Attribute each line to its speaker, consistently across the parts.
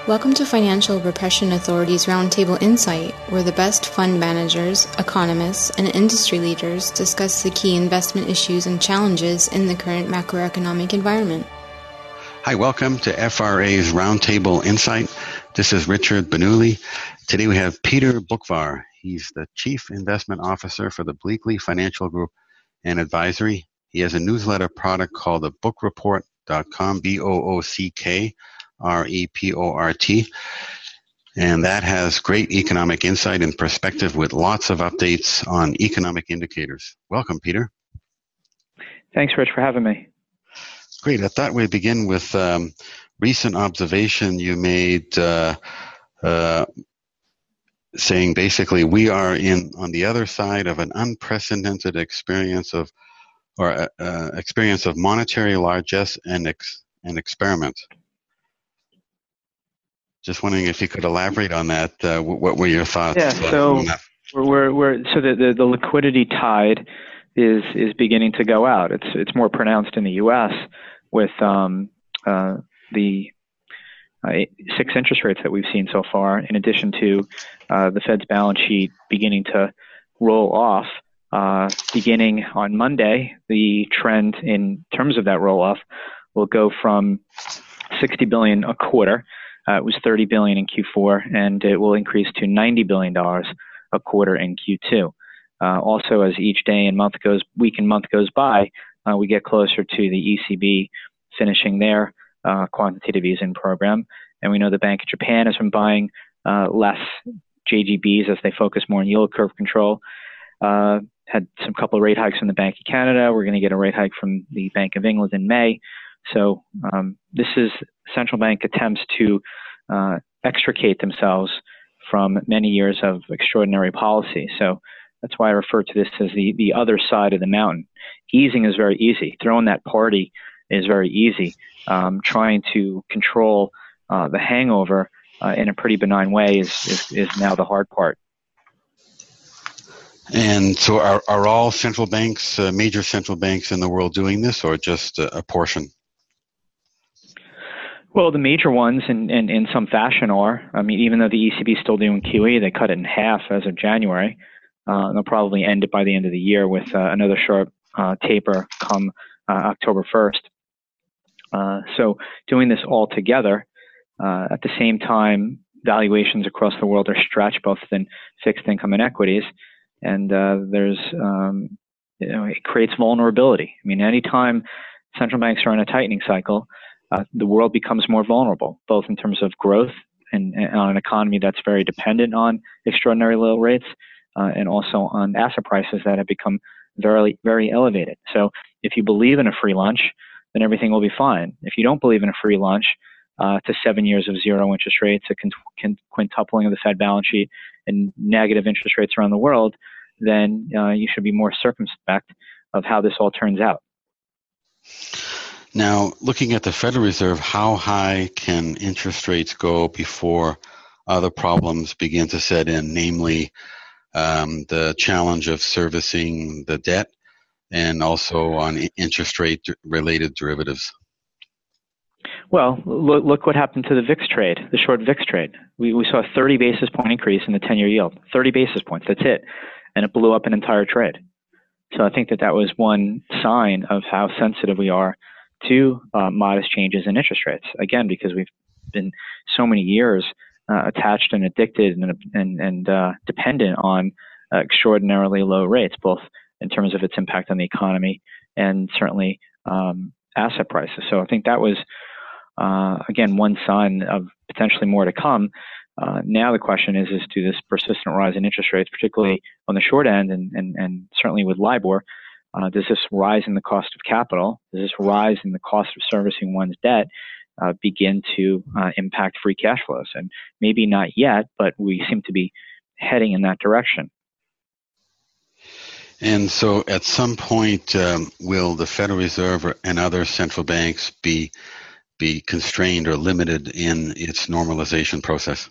Speaker 1: Welcome to Financial Repression Authority's Roundtable Insight, where the best fund managers, economists, and industry leaders discuss the key investment issues and challenges in the current macroeconomic environment.
Speaker 2: Hi, welcome to FRA's Roundtable Insight. This is Richard Benuli. Today we have Peter Boockvar. He's the Chief Investment Officer for the Bleakley Financial Group and Advisory. He has a newsletter product called the bookreport.com, BOOCKREPORT, and that has great economic insight and perspective with lots of updates on economic indicators. Welcome, Peter.
Speaker 3: Thanks, Rich, for having me.
Speaker 2: Great. I thought we'd begin with recent observation you made saying basically we are on the other side of an unprecedented experience of monetary largesse and experiment. Just wondering if you could elaborate on that. What were your thoughts?
Speaker 3: Yeah, so the liquidity tide is beginning to go out. It's more pronounced in the U.S. with the 6 interest rates that we've seen so far, in addition to the Fed's balance sheet beginning to roll off. Beginning on Monday, the trend in terms of that roll off will go from $60 billion a quarter. It was $30 billion in Q4, and it will increase to $90 billion a quarter in Q2. Also, as each week and month goes by, we get closer to the ECB finishing their quantitative easing program. And we know the Bank of Japan has been buying less JGBs as they focus more on yield curve control. Had some couple of rate hikes from the Bank of Canada. We're going to get a rate hike from the Bank of England in May. So this is central bank attempts to extricate themselves from many years of extraordinary policy. So that's why I refer to this as the other side of the mountain. Easing is very easy. Throwing that party is very easy. Trying to control the hangover in a pretty benign way is now the hard part.
Speaker 2: And so are all central banks, major central banks in the world doing this, or just a portion?
Speaker 3: Well, the major ones in some fashion are. I mean, even though the ECB is still doing QE, they cut it in half as of January. They'll probably end it by the end of the year with another sharp taper come October 1st. So doing this all together, at the same time, valuations across the world are stretched both in fixed income and equities. And it creates vulnerability. I mean, anytime central banks are in a tightening cycle, the world becomes more vulnerable, both in terms of growth and on an economy that's very dependent on extraordinary low rates, and also on asset prices that have become very, very elevated. So if you believe in a free lunch, then everything will be fine. If you don't believe in a free lunch, to 7 years of zero interest rates, a quintupling of the Fed balance sheet, and negative interest rates around the world, then you should be more circumspect of how this all turns out.
Speaker 2: Now, looking at the Federal Reserve, how high can interest rates go before other problems begin to set in, namely the challenge of servicing the debt and also on interest rate related derivatives?
Speaker 3: Well, look what happened to the VIX trade, the short VIX trade. We saw a 30 basis point increase in the 10-year yield, 30 basis points, that's it. And it blew up an entire trade. So I think that was one sign of how sensitive we are to modest changes in interest rates. Again, because we've been so many years attached and addicted and dependent on extraordinarily low rates, both in terms of its impact on the economy and certainly asset prices. So I think that was, again, one sign of potentially more to come. Now the question is to this persistent rise in interest rates, particularly on the short end and certainly with LIBOR, does this rise in the cost of capital, does this rise in the cost of servicing one's debt begin to impact free cash flows? And maybe not yet, but we seem to be heading in that direction.
Speaker 2: And so at some point, will the Federal Reserve and other central banks be constrained or limited in its normalization process?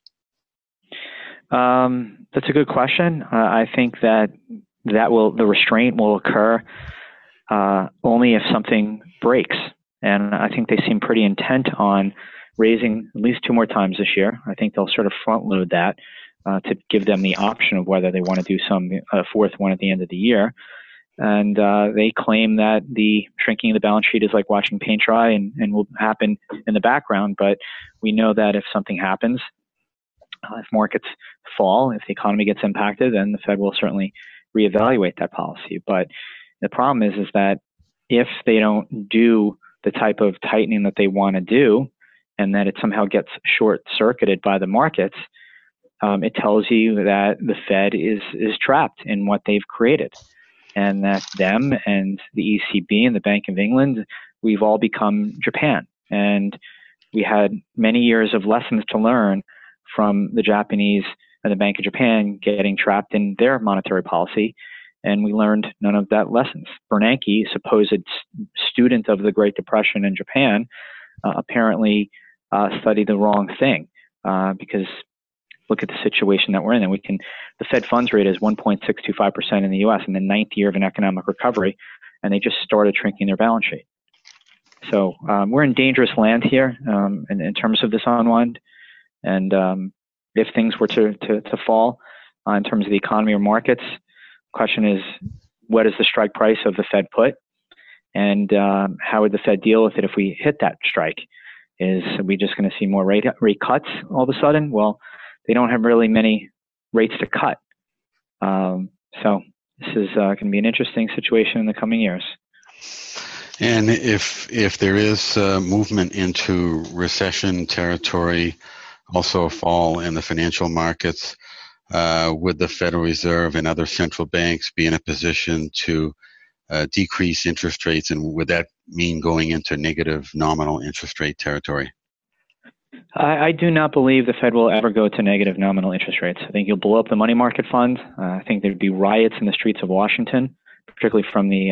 Speaker 3: That's a good question. I think the restraint will occur only if something breaks. And I think they seem pretty intent on raising at least 2 more times this year. I think they'll sort of front load that to give them the option of whether they want to do a fourth one at the end of the year. And they claim that the shrinking of the balance sheet is like watching paint dry and will happen in the background. But we know that if something happens, if markets fall, if the economy gets impacted, then the Fed will certainly reevaluate that policy. But the problem is that if they don't do the type of tightening that they want to do, and that it somehow gets short-circuited by the markets, it tells you that the Fed is trapped in what they've created, and that them and the ECB and the Bank of England, we've all become Japan. And we had many years of lessons to learn from the Japanese and the Bank of Japan getting trapped in their monetary policy, and we learned none of that lessons. Bernanke, supposed student of the Great Depression in Japan, apparently studied the wrong thing because look at the situation that we're in. And the Fed funds rate is 1.625% in the U.S. in the 9th year of an economic recovery, and they just started shrinking their balance sheet. So we're in dangerous land here in terms of this unwind. And if things were to fall in terms of the economy or markets, the question is, what is the strike price of the Fed put? And how would the Fed deal with it if we hit that strike? Are we just going to see more rate cuts all of a sudden? Well, they don't have really many rates to cut. So this is going to be an interesting situation in the coming years.
Speaker 2: And if there is movement into recession territory, also a fall in the financial markets, would the Federal Reserve and other central banks be in a position to decrease interest rates, and would that mean going into negative nominal interest rate territory?
Speaker 3: I do not believe the Fed will ever go to negative nominal interest rates. I think you'll blow up the money market fund. I think there'd be riots in the streets of Washington, particularly from the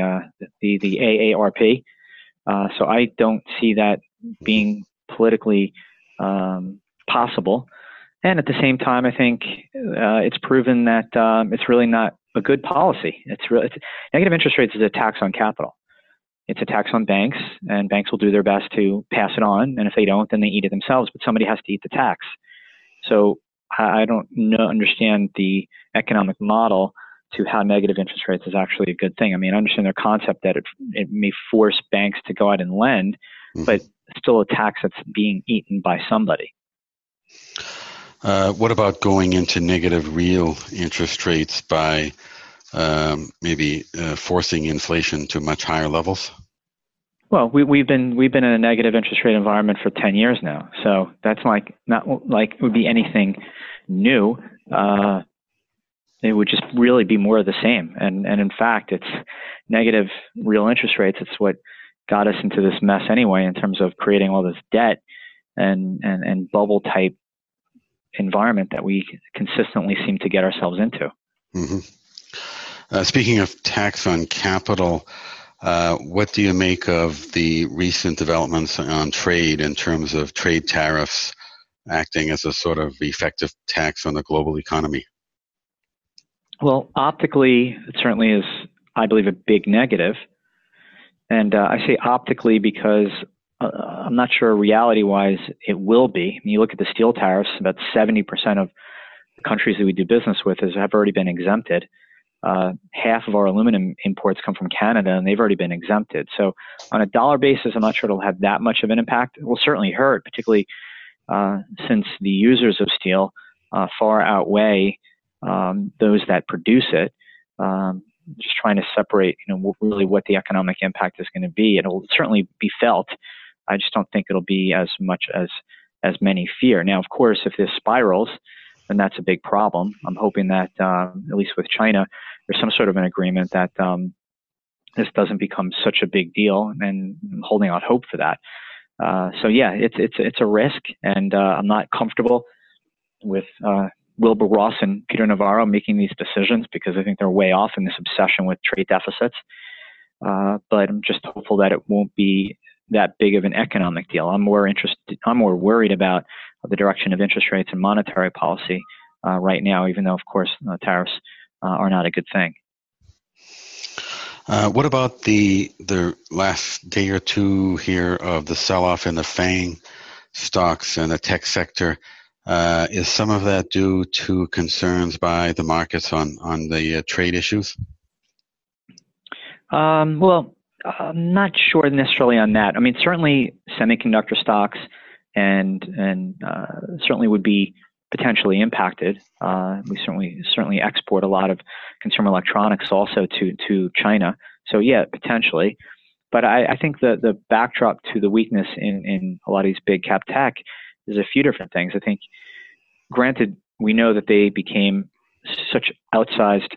Speaker 3: AARP. So I don't see that being politically possible. And at the same time, I think it's proven that it's really not a good policy. Negative interest rates is a tax on capital. It's a tax on banks, and banks will do their best to pass it on. And if they don't, then they eat it themselves. But somebody has to eat the tax. So I don't understand the economic model to how negative interest rates is actually a good thing. I mean, I understand their concept that it may force banks to go out and lend, but it's still a tax that's being eaten by somebody.
Speaker 2: What about going into negative real interest rates by maybe forcing inflation to much higher levels?
Speaker 3: Well, we've been in a negative interest rate environment for 10 years now, so that's not like it would be anything new. It would just really be more of the same. And in fact, it's negative real interest rates. It's what got us into this mess anyway, in terms of creating all this debt and bubble type environment that we consistently seem to get ourselves into.
Speaker 2: Mm-hmm. Speaking of tax on capital, what do you make of the recent developments on trade in terms of trade tariffs acting as a sort of effective tax on the global economy?
Speaker 3: Well, optically, it certainly is, I believe, a big negative. And I say optically because I'm not sure reality-wise it will be. I mean, you look at the steel tariffs, about 70% of the countries that we do business with have already been exempted. Half of our aluminum imports come from Canada, and they've already been exempted. So on a dollar basis, I'm not sure it'll have that much of an impact. It will certainly hurt, particularly since the users of steel far outweigh those that produce it. Just trying to separate, really what the economic impact is going to be. It'll certainly be felt. I just don't think it'll be as much as many fear. Now, of course, if this spirals, then that's a big problem. I'm hoping that, at least with China, there's some sort of an agreement that this doesn't become such a big deal, and I'm holding out hope for that. So yeah, it's a risk, and I'm not comfortable with Wilbur Ross and Peter Navarro making these decisions, because I think they're way off in this obsession with trade deficits. But I'm just hopeful that it won't be that big of an economic deal. I'm more worried about the direction of interest rates and monetary policy right now, even though, of course, tariffs are not a good thing.
Speaker 2: What about the last day or two here of the sell-off in the FANG stocks and the tech sector. Is some of that due to concerns by the markets on the trade issues?
Speaker 3: Well, I'm not sure necessarily on that. I mean, certainly semiconductor stocks and certainly would be potentially impacted. We certainly export a lot of consumer electronics also to China. So yeah, potentially. But I think the backdrop to the weakness in a lot of these big cap tech is a few different things. I think, granted, we know that they became such outsized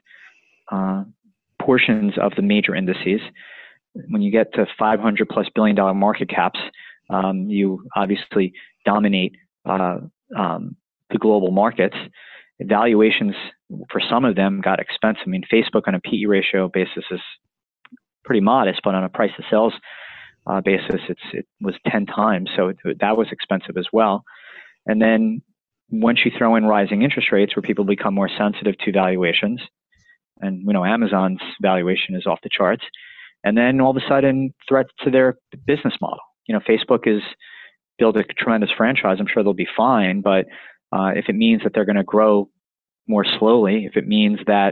Speaker 3: portions of the major indices. When you get to $500+ billion market caps, you obviously dominate the global markets. Valuations for some of them got expensive. I mean, Facebook on a PE ratio basis is pretty modest, but on a price to sales basis, it was 10 times. So that was expensive as well. And then once you throw in rising interest rates where people become more sensitive to valuations, and we know Amazon's valuation is off the charts, and then all of a sudden threats to their business model. You know, Facebook is built a tremendous franchise. I'm sure they'll be fine, but if it means that they're going to grow more slowly, if it means that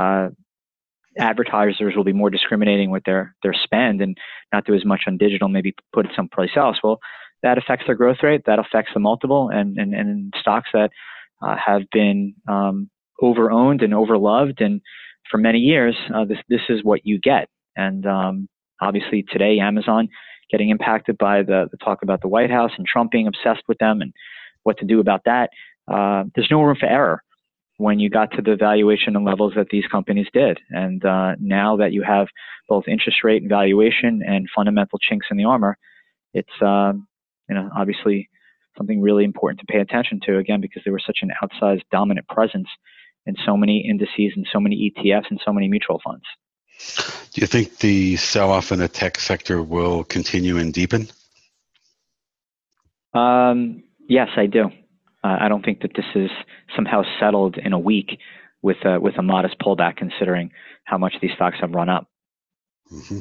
Speaker 3: advertisers will be more discriminating with their spend and not do as much on digital, maybe put it someplace else, well, that affects their growth rate, that affects the multiple, and stocks that have been over-owned and over-loved, and for many years, this is what you get. And obviously today, Amazon getting impacted by the talk about the White House and Trump being obsessed with them and what to do about that. There's no room for error when you got to the valuation and levels that these companies did. And now that you have both interest rate and valuation and fundamental chinks in the armor, it's obviously something really important to pay attention to, again, because they were such an outsized dominant presence in so many indices and so many ETFs and so many mutual funds.
Speaker 2: Do you think the sell-off in the tech sector will continue and deepen?
Speaker 3: Yes, I do. I don't think that this is somehow settled in a week with a modest pullback, considering how much these stocks have run up.
Speaker 2: Mm-hmm.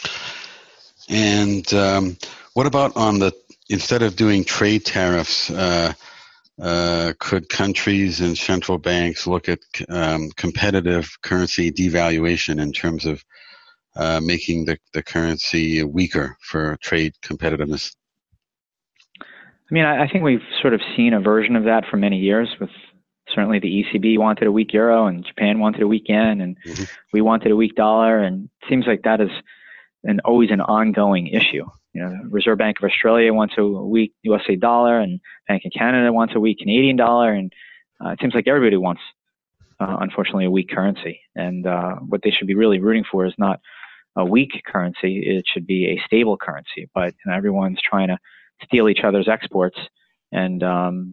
Speaker 2: And what about instead of doing trade tariffs, could countries and central banks look at competitive currency devaluation in terms of making the currency weaker for trade competitiveness?
Speaker 3: I mean, I think we've sort of seen a version of that for many years. With certainly the ECB wanted a weak euro, and Japan wanted a weak yen, and we wanted a weak dollar. And it seems like that is always an ongoing issue. You know, Reserve Bank of Australia wants a weak USA dollar, and Bank of Canada wants a weak Canadian dollar, and it seems like everybody wants, unfortunately, a weak currency. And what they should be really rooting for is not a weak currency; it should be a stable currency. But everyone's trying to steal each other's exports, and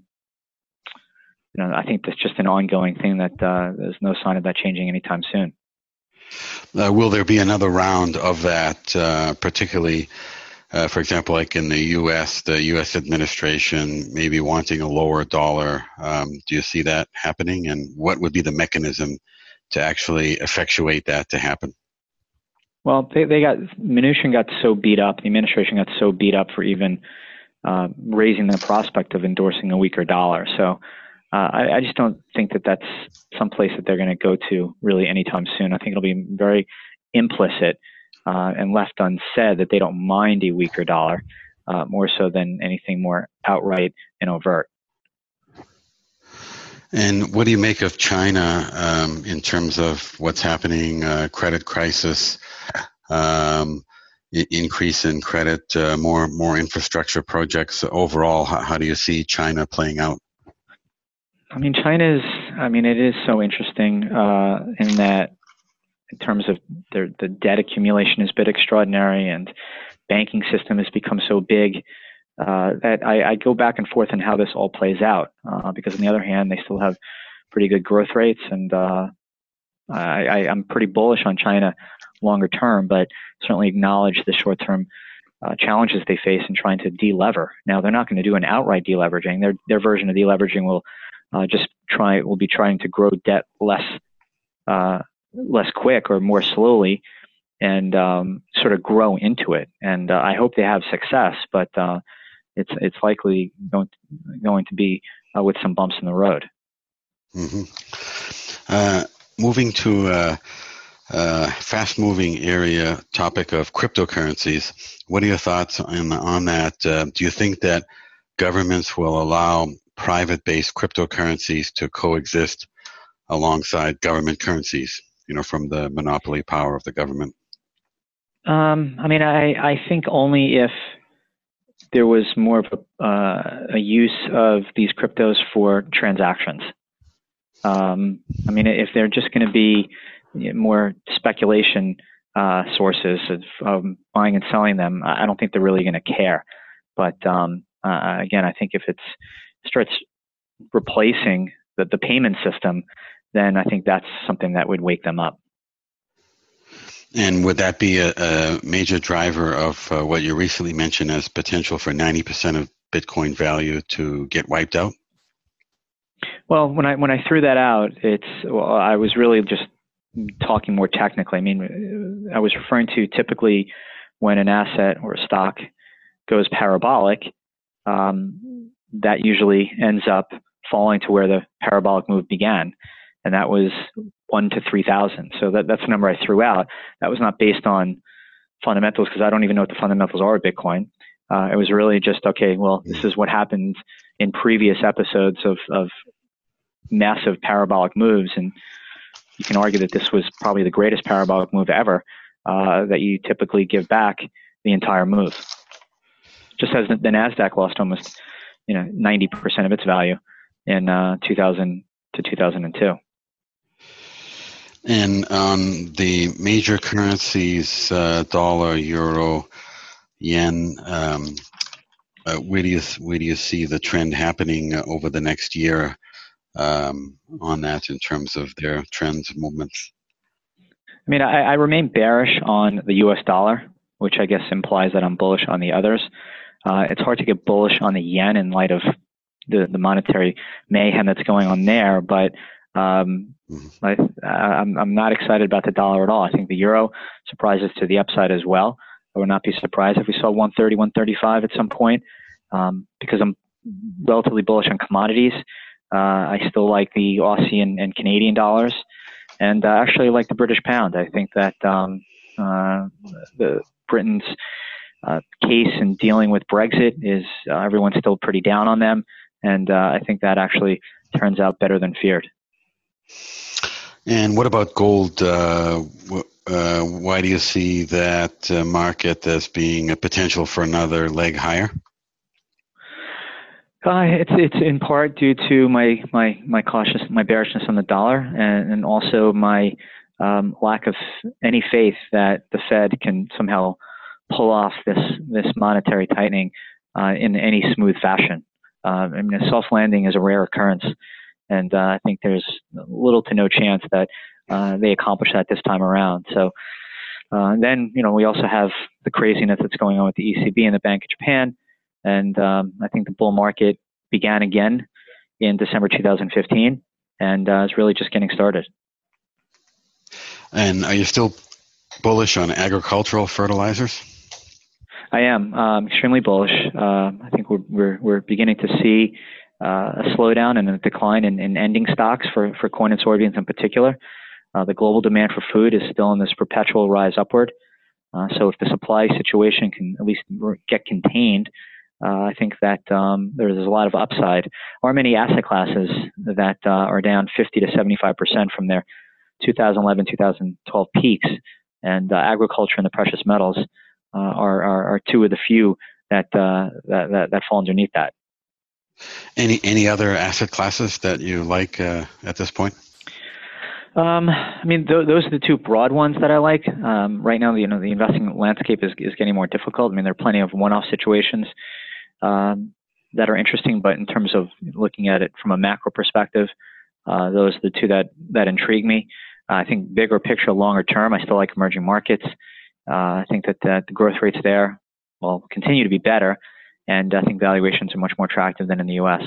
Speaker 3: I think that's just an ongoing thing that there's no sign of that changing anytime soon.
Speaker 2: Will there be another round of that, particularly? For example, like in the U.S., the U.S. administration maybe wanting a lower dollar. Do you see that happening? And what would be the mechanism to actually effectuate that to happen?
Speaker 3: Well, Mnuchin got so beat up, the administration got so beat up for even raising the prospect of endorsing a weaker dollar. So I just don't think that that's someplace that they're going to go to really anytime soon. I think it'll be very implicit and left unsaid that they don't mind a weaker dollar, more so than anything more outright and overt.
Speaker 2: And what do you make of China in terms of what's happening, credit crisis, increase in credit, more infrastructure projects overall? How do you see China playing out?
Speaker 3: I mean, it is so interesting in that, in terms of the debt accumulation has been extraordinary, and banking system has become so big that I go back and forth on how this all plays out. Because on the other hand, they still have pretty good growth rates, and I'm pretty bullish on China longer term, but certainly acknowledge the short-term challenges they face in trying to delever. Now, they're not going to do an outright deleveraging. Their version of deleveraging will be trying to grow debt less quick or more slowly, and sort of grow into it. And I hope they have success, but it's likely going to be with some bumps in the road.
Speaker 2: Mm-hmm. Moving to fast-moving area topic of cryptocurrencies. What are your thoughts on that? Do you think that governments will allow private-based cryptocurrencies to coexist alongside government currencies, from the monopoly power of the government?
Speaker 3: I think only if there was more of a use of these cryptos for transactions. If they're just going to be more speculation sources of buying and selling them, I don't think they're really going to care. But again, I think if it starts replacing the payment system, then I think that's something that would wake them up.
Speaker 2: And would that be a major driver of what you recently mentioned as potential for 90% of Bitcoin value to get wiped out?
Speaker 3: Well, when I threw that out, I was really just talking more technically. I was referring to typically when an asset or a stock goes parabolic, that usually ends up falling to where the parabolic move began, and that was 1 to 3,000. So that's the number I threw out. That was not based on fundamentals, because I don't even know what the fundamentals are of Bitcoin. It was really just, okay, well, this is what happened in previous episodes of massive parabolic moves, and you can argue that this was probably the greatest parabolic move ever, that you typically give back the entire move. Just as the NASDAQ lost almost 90% of its value in 2000 to 2002.
Speaker 2: And on the major currencies, dollar, euro, yen, where do you see the trend happening over the next year on that in terms of their trends and movements?
Speaker 3: I remain bearish on the U.S. dollar, which I guess implies that I'm bullish on the others. It's hard to get bullish on the yen in light of the monetary mayhem that's going on there, but I'm not excited about the dollar at all. I think the euro surprises to the upside as well. I would not be surprised if we saw 130, 135 at some point, because I'm relatively bullish on commodities. I still like the Aussie and Canadian dollars, and I actually like the British pound. I think that the Britain's case in dealing with Brexit is everyone's still pretty down on them, and I think that actually turns out better than feared.
Speaker 2: And what about gold? Why do you see that market as being a potential for another leg higher?
Speaker 3: It's in part due to my bearishness on the dollar, and also my lack of any faith that the Fed can somehow pull off this monetary tightening in any smooth fashion. A soft landing is a rare occurrence, and I think there's little to no chance that they accomplish that this time around. So then, we also have the craziness that's going on with the ECB and the Bank of Japan, and I think the bull market began again in December 2015, and it's really just getting started.
Speaker 2: And are you still bullish on agricultural fertilizers?
Speaker 3: I am extremely bullish. I think we're beginning to see a slowdown and a decline in ending stocks for corn and soybeans in particular. The global demand for food is still in this perpetual rise upward. So if the supply situation can at least get contained, I think that there's a lot of upside. There are many asset classes that are down 50 to 75% from their 2011, 2012 peaks, and agriculture and the precious metals are two of the few that fall underneath that.
Speaker 2: Any other asset classes that you like at this point?
Speaker 3: Those are the two broad ones that I like. Right now, the investing landscape is getting more difficult. There are plenty of one-off situations that are interesting, but in terms of looking at it from a macro perspective, those are the two that intrigue me. I think bigger picture, longer term, I still like emerging markets. I think that the growth rates there will continue to be better, and I think valuations are much more attractive than in the U.S.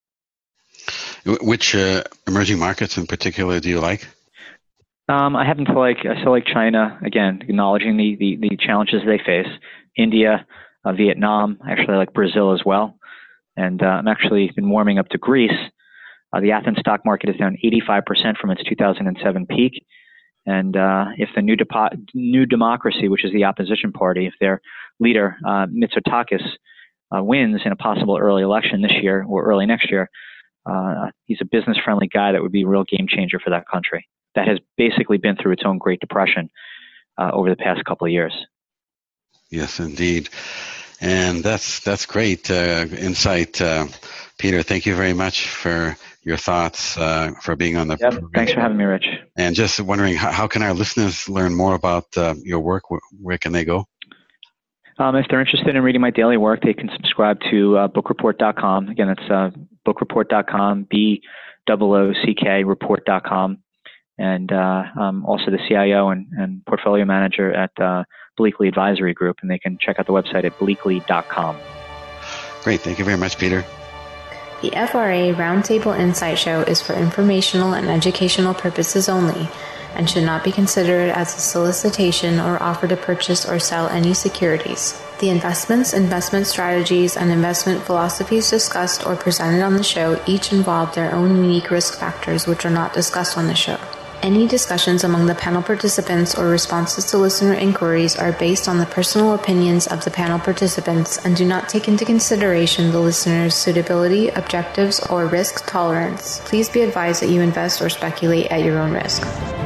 Speaker 2: Which emerging markets in particular do you like?
Speaker 3: I still like China, again, acknowledging the challenges they face. India, Vietnam. Actually, I like Brazil as well. And I'm actually been warming up to Greece. The Athens stock market is down 85% from its 2007 peak. And if the New Democracy, which is the opposition party, if their leader, Mitsotakis, wins in a possible early election this year or early next year, he's a business-friendly guy that would be a real game changer for that country that has basically been through its own Great Depression over the past couple of years.
Speaker 2: Yes, indeed. And that's great insight, Peter. Thank you very much for your thoughts, for being on the program.
Speaker 3: Thanks for having me, Rich.
Speaker 2: And just wondering, how can our listeners learn more about your work? Where can they go?
Speaker 3: If they're interested in reading my daily work, they can subscribe to bookreport.com. Again, it's bookreport.com, BOOCK report.com. And I'm also the CIO and portfolio manager at Bleakley Advisory Group, and they can check out the website at bleakley.com.
Speaker 2: Great. Thank you very much, Peter.
Speaker 1: The FRA Roundtable Insight Show is for informational and educational purposes only and should not be considered as a solicitation or offer to purchase or sell any securities. The investments, investment strategies, and investment philosophies discussed or presented on the show each involve their own unique risk factors which are not discussed on the show. Any discussions among the panel participants or responses to listener inquiries are based on the personal opinions of the panel participants and do not take into consideration the listener's suitability, objectives, or risk tolerance. Please be advised that you invest or speculate at your own risk.